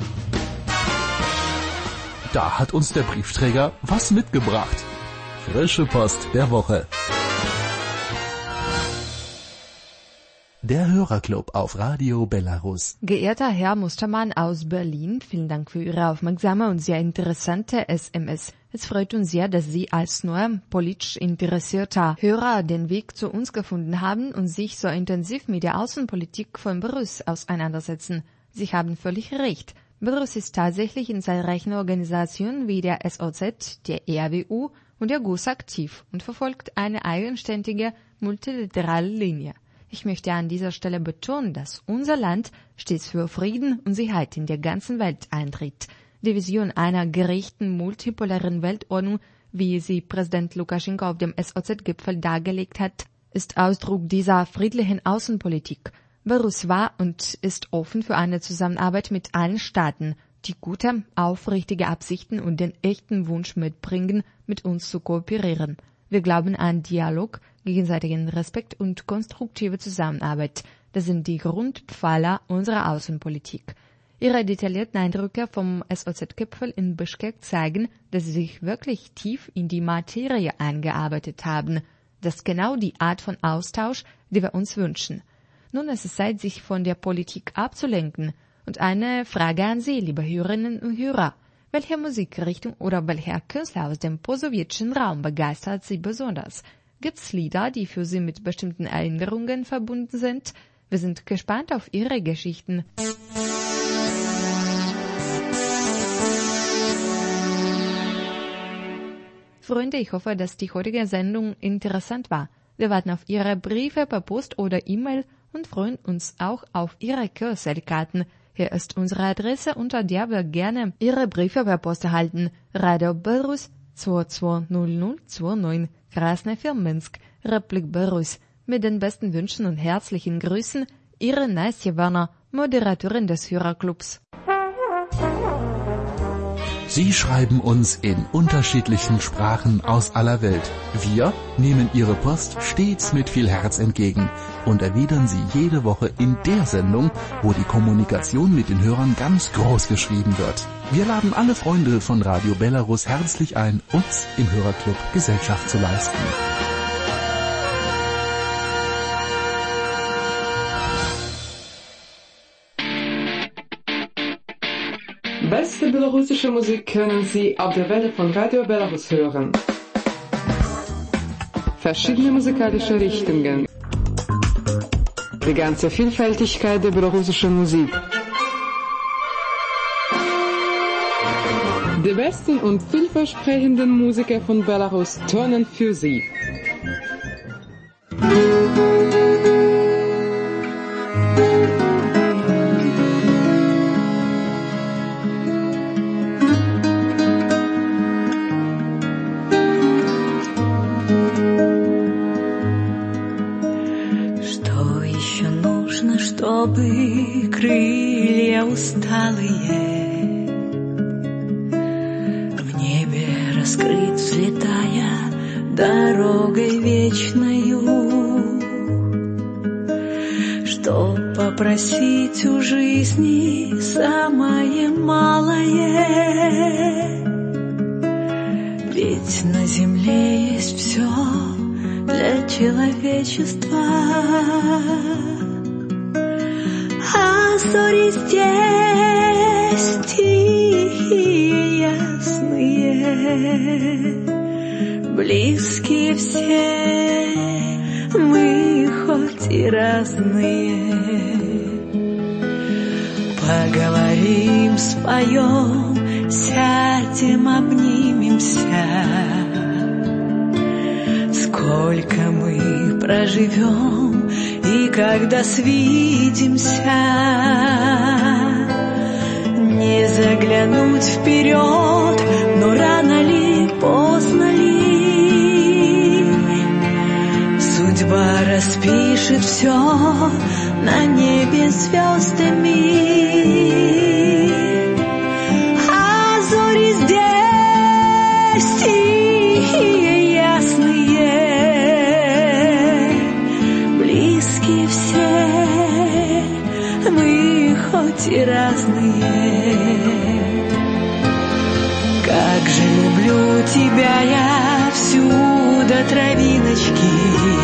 Da hat uns der Briefträger was mitgebracht. Frische Post der Woche. Der Hörerclub auf Radio Belarus. Geehrter Herr Mustermann aus Berlin, vielen Dank für Ihre aufmerksame und sehr interessante S M S. Es freut uns sehr, dass Sie als neuer politisch interessierter Hörer den Weg zu uns gefunden haben und sich so intensiv mit der Außenpolitik von Belarus auseinandersetzen. Sie haben völlig recht. Belarus ist tatsächlich in zahlreichen Organisationen wie der S O Z, der E R W U und der G U S aktiv und verfolgt eine eigenständige multilaterale Linie. Ich möchte an dieser Stelle betonen, dass unser Land stets für Frieden und Sicherheit in der ganzen Welt eintritt. Die Vision einer gerechten, multipolaren Weltordnung, wie sie Präsident Lukaschenko auf dem S O Z-Gipfel dargelegt hat, ist Ausdruck dieser friedlichen Außenpolitik. Belarus war und ist offen für eine Zusammenarbeit mit allen Staaten, die gute, aufrichtige Absichten und den echten Wunsch mitbringen, mit uns zu kooperieren. Wir glauben an Dialog, gegenseitigen Respekt und konstruktive Zusammenarbeit. Das sind die Grundpfeiler unserer Außenpolitik. Ihre detaillierten Eindrücke vom S O Z-Gipfel in Bischkek zeigen, dass Sie sich wirklich tief in die Materie eingearbeitet haben. Das ist genau die Art von Austausch, die wir uns wünschen. Nun ist es Zeit, sich von der Politik abzulenken. Und eine Frage an Sie, liebe Hörerinnen und Hörer. Welche Musikrichtung oder welcher Künstler aus dem postsowjetischen Raum begeistert Sie besonders? Gibt's Lieder, die für Sie mit bestimmten Erinnerungen verbunden sind? Wir sind gespannt auf Ihre Geschichten. Freunde, ich hoffe, dass die heutige Sendung interessant war. Wir warten auf Ihre Briefe per Post oder E-Mail und freuen uns auch auf Ihre Carousel-Karten. Hier ist unsere Adresse, unter der wir gerne Ihre Briefe per Post erhalten. Radio Belarus zwei zwei null null zwei neun, Krasnaya Minsk, Republik Belarus. Mit den besten Wünschen und herzlichen Grüßen, Ihre Nastja Werner, Moderatorin des Hörerclubs. Sie schreiben uns in unterschiedlichen Sprachen aus aller Welt. Wir nehmen Ihre Post stets mit viel Herz entgegen und erwidern sie jede Woche in der Sendung, wo die Kommunikation mit den Hörern ganz groß geschrieben wird. Wir laden alle Freunde von Radio Belarus herzlich ein, uns im Hörerclub Gesellschaft zu leisten. Beste belarussische Musik können Sie auf der Welle von Radio Belarus hören. Verschiedene musikalische Richtungen. die ganze Vielfältigkeit der belarussischen Musik. Die besten und vielversprechenden Musiker von Belarus turnen für Sie. Чтобы крылья усталые в небе раскрыть, взлетая дорогой вечною, что попросить у жизни самое малое, ведь на земле есть все для человечества. А зори здесь тихие, ясные, близкие все, мы хоть и разные. Поговорим, споем, сядем, обнимемся. Сколько мы проживем, и когда свидимся, не заглянуть вперед, но рано ли, поздно ли, судьба распишет все на небе звездами. А зори здесь тихие, ясные, близкие все, мы хоть и разные. Как же люблю тебя я всюду, травиночки,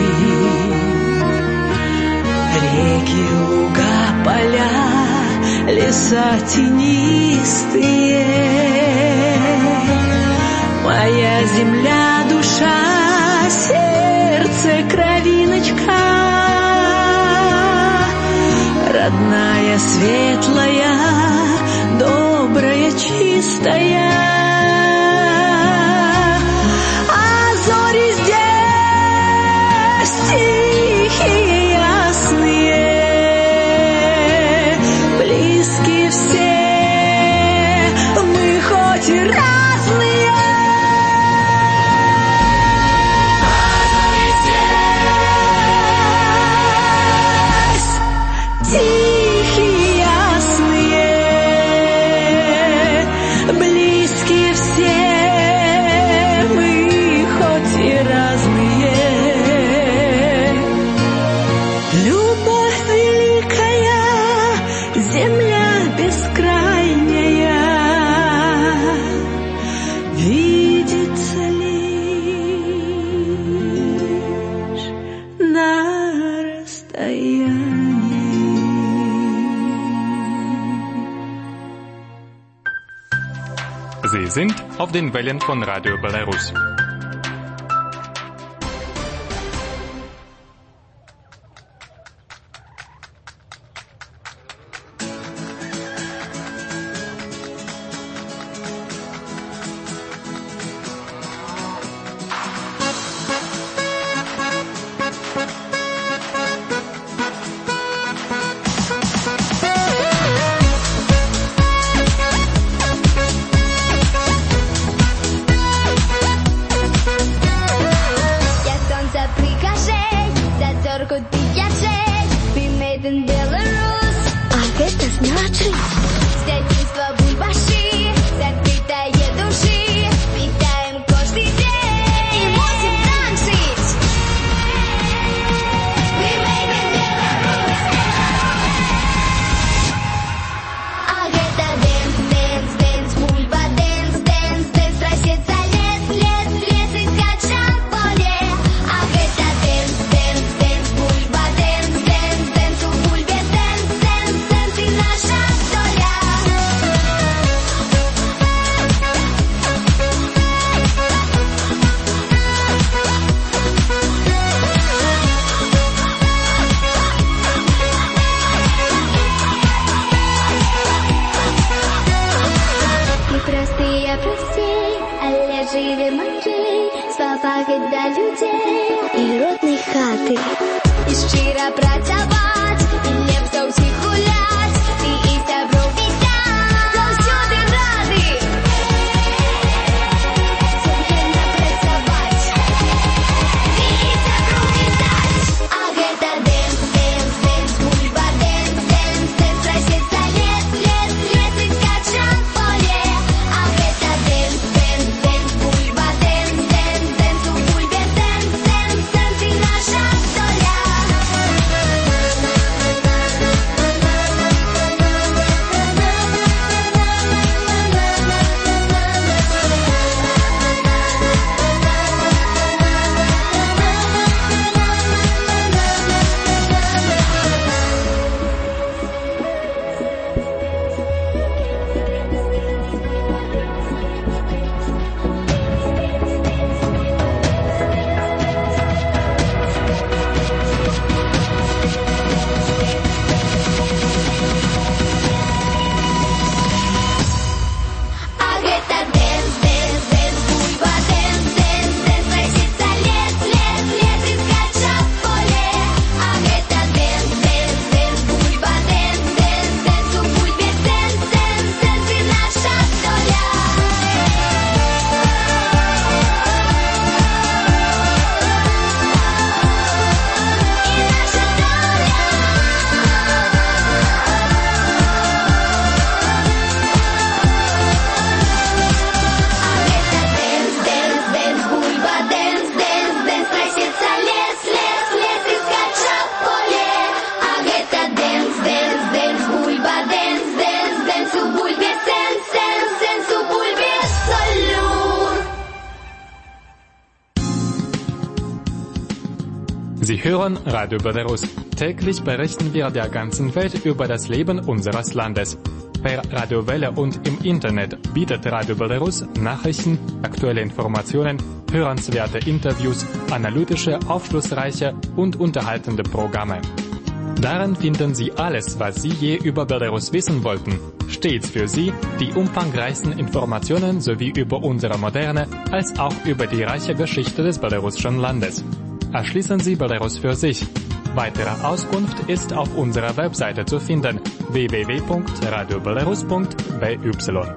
реки, луга, поля, леса тенистые. Моя земля, душа, сердце, кровиночка, родная, светлая, добрая, чистая. А зори здесь тихие, ясные, близкие все, мы хоть и разные. Sie sind auf den Wellen von Radio Belarus. Армія простій, але живемо ми, слава для людей і родної хати. І щира працювати, і не в зовсім гулять, ти і добро вітать, завсюди ради. Сумлінно працювати, ти і добро вітать. А гэта дэнс, дэнс, дэнс, бульба, дэнс, дэнс, дэнс, просится лет, лет, лет, и скачет поле. А гэта дэнс, дэнс, дэнс, бульба, дэнс, дэнс, дэнс, у бульбе дэнс, дэнс, дэнс, и наша доля. Sie hören Radio Belarus. Täglich berichten wir der ganzen Welt über das Leben unseres Landes. Per Radiowelle und im Internet bietet Radio Belarus Nachrichten, aktuelle Informationen, hörenswerte Interviews, analytische, aufschlussreiche und unterhaltende Programme. Darin finden Sie alles, was Sie je über Belarus wissen wollten. Stets für Sie die umfangreichsten Informationen sowie über unsere moderne als auch über die reiche Geschichte des belarussischen Landes. Erschließen Sie Belarus für sich. Weitere Auskunft ist auf unserer Webseite zu finden w w w punkt radio belarus punkt b y.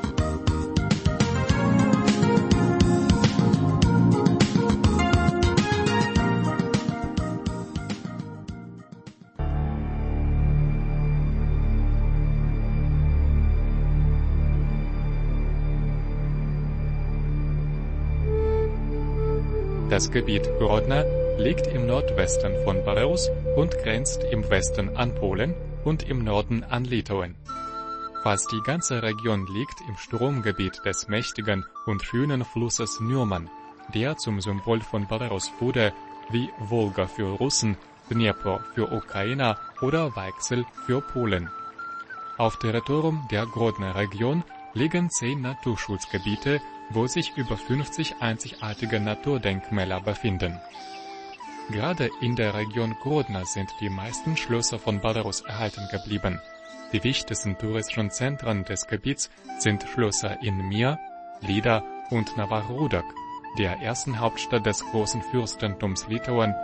Das Gebiet Grodno liegt im Nordwesten von Belarus und grenzt im Westen an Polen und im Norden an Litauen. Fast die ganze Region liegt im Stromgebiet des mächtigen und schönen Flusses Nurman, der zum Symbol von Belarus wurde, wie Wolga für Russen, Dnepr für Ukrainer oder Weichsel für Polen. Auf Territorium der Grodno-Region liegen zehn Naturschutzgebiete, wo sich über fünfzig einzigartige Naturdenkmäler befinden. Gerade in der Region Grodno sind die meisten Schlösser von Belarus erhalten geblieben. Die wichtigsten touristischen Zentren des Gebiets sind Schlösser in Mir, Lida und Novhorod, der ersten Hauptstadt des großen Fürstentums Litauen.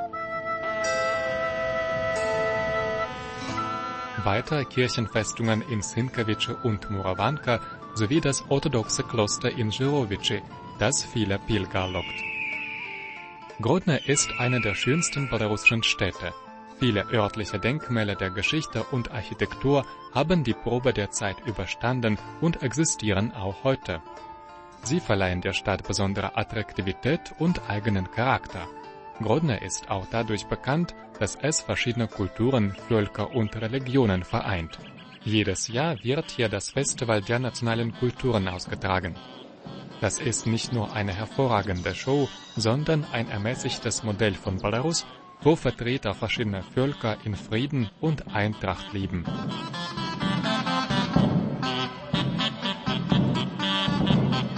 Weitere Kirchenfestungen in Sienkiewicz und Muravanka sowie das orthodoxe Kloster in Żyrowice, das viele Pilger lockt. Grodno ist eine der schönsten belarussischen Städte. Viele örtliche Denkmäler der Geschichte und Architektur haben die Probe der Zeit überstanden und existieren auch heute. Sie verleihen der Stadt besondere Attraktivität und eigenen Charakter. Grodno ist auch dadurch bekannt, dass es verschiedene Kulturen, Völker und Religionen vereint. Jedes Jahr wird hier das Festival der nationalen Kulturen ausgetragen. Das ist nicht nur eine hervorragende Show, sondern ein ermäßigtes Modell von Belarus, wo Vertreter verschiedener Völker in Frieden und Eintracht leben.